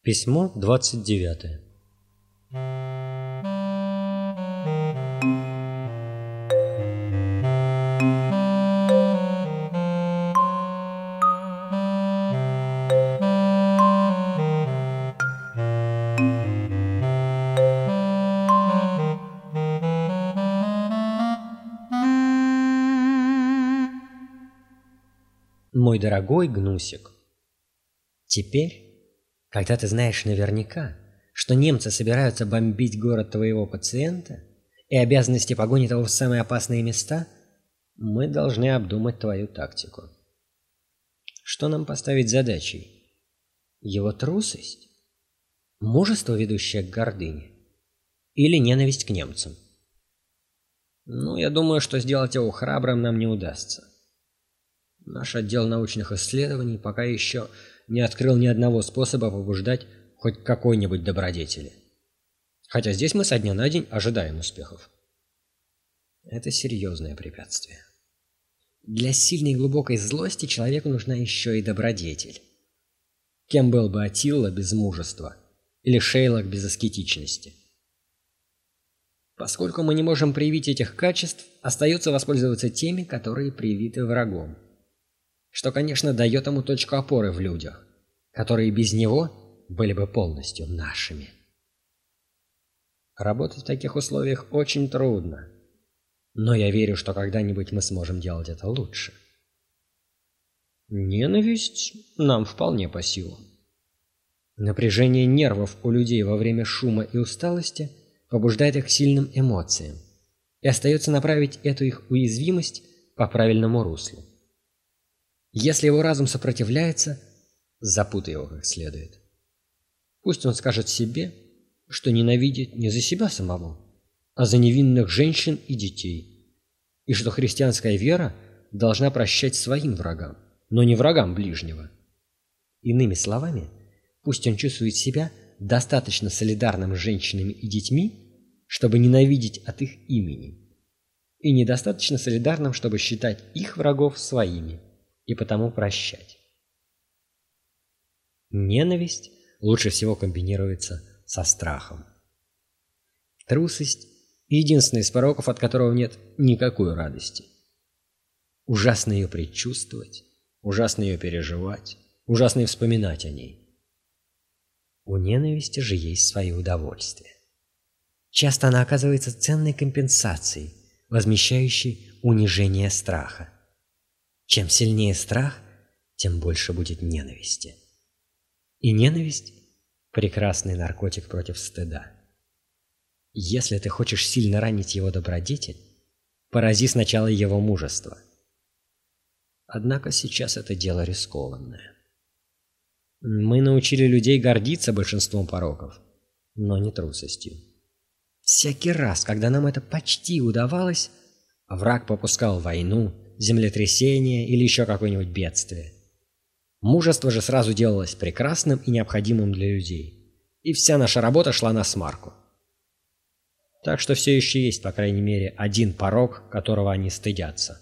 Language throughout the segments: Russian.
Письмо 29. Мой дорогой Гнусик, теперь, когда ты знаешь наверняка, что немцы собираются бомбить город твоего пациента и обязанности погонят его в самые опасные места, мы должны обдумать твою тактику. Что нам поставить задачей? Его трусость? Мужество, ведущее к гордыне? Или ненависть к немцам? Я думаю, что сделать его храбрым нам не удастся. Наш отдел научных исследований пока еще не открыл ни одного способа побуждать хоть какой-нибудь добродетели. Хотя здесь мы со дня на день ожидаем успехов. Это серьезное препятствие. Для сильной и глубокой злости человеку нужна еще и добродетель. Кем был бы Аттила без мужества или Шейлок без аскетичности? Поскольку мы не можем привить этих качеств, остается воспользоваться теми, которые привиты врагом. Что, конечно, дает ему точку опоры в людях, которые без него были бы полностью нашими. Работать в таких условиях очень трудно, но я верю, что когда-нибудь мы сможем делать это лучше. Ненависть нам вполне по силам. Напряжение нервов у людей во время шума и усталости побуждает их к сильным эмоциям, и остается направить эту их уязвимость по правильному руслу. Если его разум сопротивляется, запутай его как следует. Пусть он скажет себе, что ненавидит не за себя самого, а за невинных женщин и детей, и что христианская вера должна прощать своим врагам, но не врагам ближнего. Иными словами, пусть он чувствует себя достаточно солидарным с женщинами и детьми, чтобы ненавидеть от их имени, и недостаточно солидарным, чтобы считать их врагов своими и потому прощать. Ненависть лучше всего комбинируется со страхом. Трусость – единственный из пороков, от которого нет никакой радости. Ужасно ее предчувствовать, ужасно ее переживать, ужасно и вспоминать о ней. У ненависти же есть свои удовольствия. Часто она оказывается ценной компенсацией, возмещающей унижение страха. Чем сильнее страх, тем больше будет ненависти. И ненависть – прекрасный наркотик против стыда. Если ты хочешь сильно ранить его добродетель, порази сначала его мужество. Однако сейчас это дело рискованное. Мы научили людей гордиться большинством пороков, но не трусостью. Всякий раз, когда нам это почти удавалось, враг попускал войну, землетрясение или еще какое-нибудь бедствие. Мужество же сразу делалось прекрасным и необходимым для людей, и вся наша работа шла на смарку. Так что все еще есть, по крайней мере, один порок, которого они стыдятся.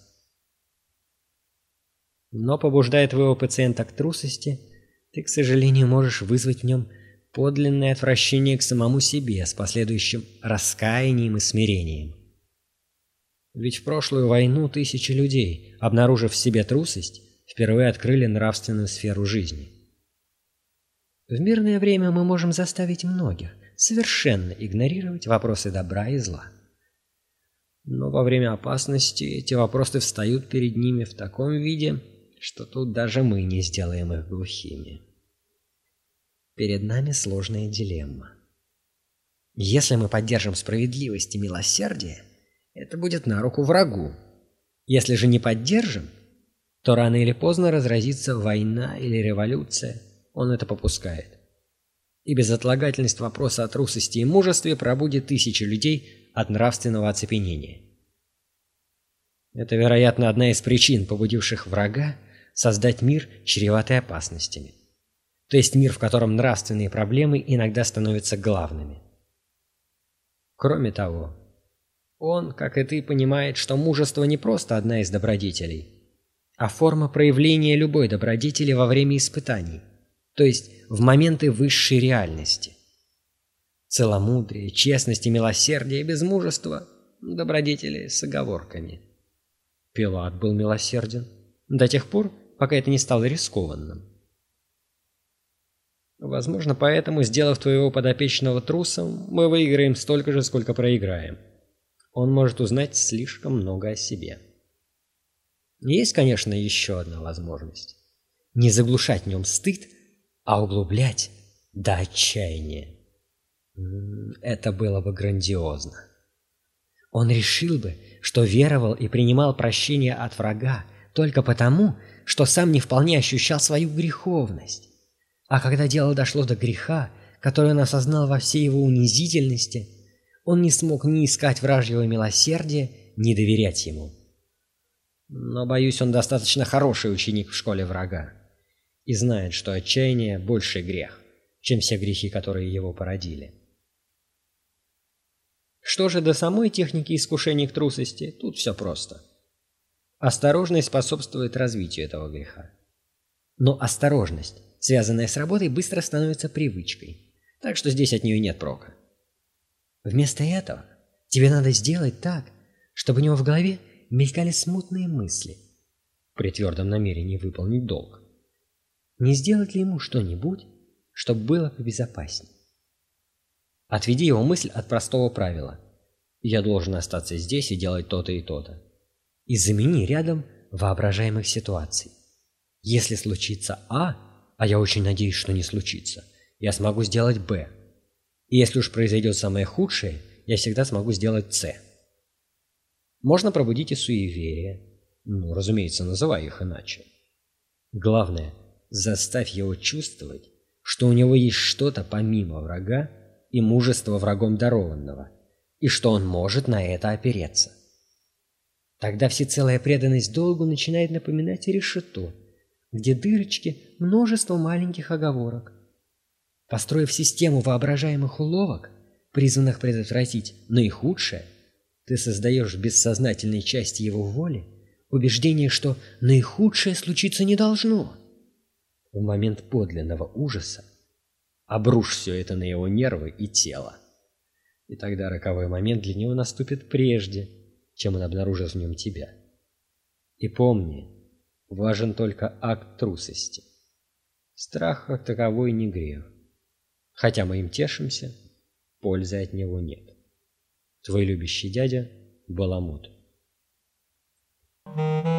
Но, побуждая твоего пациента к трусости, ты, к сожалению, можешь вызвать в нем подлинное отвращение к самому себе с последующим раскаянием и смирением. Ведь в прошлую войну тысячи людей, обнаружив в себе трусость, впервые открыли нравственную сферу жизни. В мирное время мы можем заставить многих совершенно игнорировать вопросы добра и зла. Но во время опасности эти вопросы встают перед ними в таком виде, что тут даже мы не сделаем их глухими. Перед нами сложная дилемма. Если мы поддержим справедливость и милосердие, это будет на руку врагу. Если же не поддержим, то рано или поздно разразится война или революция, он это попускает. И безотлагательность вопроса о трусости и мужестве пробудит тысячи людей от нравственного оцепенения. Это, вероятно, одна из причин, побудивших врага создать мир, чреватый опасностями. То есть мир, в котором нравственные проблемы иногда становятся главными. Кроме того, он, как и ты, понимает, что мужество не просто одна из добродетелей, а форма проявления любой добродетели во время испытаний. то есть в моменты высшей реальности. Целомудрие, честность и милосердие без мужества – добродетели с оговорками. Пилат был милосерден до тех пор, пока это не стало рискованным. Возможно, поэтому, сделав твоего подопечного трусом, мы выиграем столько же, сколько проиграем. Он может узнать слишком много о себе. Есть, конечно, еще одна возможность. Не заглушать в нем стыд, а углублять до отчаяния. Это было бы грандиозно. Он решил бы, что веровал и принимал прощение от врага только потому, что сам не вполне ощущал свою греховность. А когда дело дошло до греха, который он осознал во всей его унизительности, он не смог ни искать вражьего милосердия, ни доверять ему. Но, боюсь, он достаточно хороший ученик в школе врага и знает, что отчаяние – больший грех, чем все грехи, которые его породили. Что же до самой техники искушения к трусости, тут все просто. Осторожность способствует развитию этого греха. Но осторожность, связанная с работой, быстро становится привычкой, так что здесь от нее нет прока. Вместо этого тебе надо сделать так, чтобы у него в голове мелькали смутные мысли при твердом намерении выполнить долг. Не сделать ли ему что-нибудь, чтобы было побезопаснее? Отведи его мысль от простого правила: «Я должен остаться здесь и делать то-то и то-то», и замени рядом воображаемых ситуаций. Если случится А, а я очень надеюсь, что не случится, я смогу сделать Б. И если уж произойдет самое худшее, я всегда смогу сделать С. Можно пробудить и суеверия. Разумеется, называй их иначе. Главное, заставь его чувствовать, что у него есть что-то помимо врага и мужества врагом дарованного, и что он может на это опереться. Тогда всецелая преданность долгу начинает напоминать решето, где дырочки множество маленьких оговорок. Построив систему воображаемых уловок, призванных предотвратить наихудшее, ты создаешь в бессознательной части его воли убеждение, что наихудшее случиться не должно. В момент подлинного ужаса обрушь все это на его нервы и тело, и тогда роковой момент для него наступит прежде, чем он обнаружит в нем тебя. И помни, важен только акт трусости. Страх как таковой не грех. Хотя мы им тешимся, пользы от него нет. Твой любящий дядя Баламут.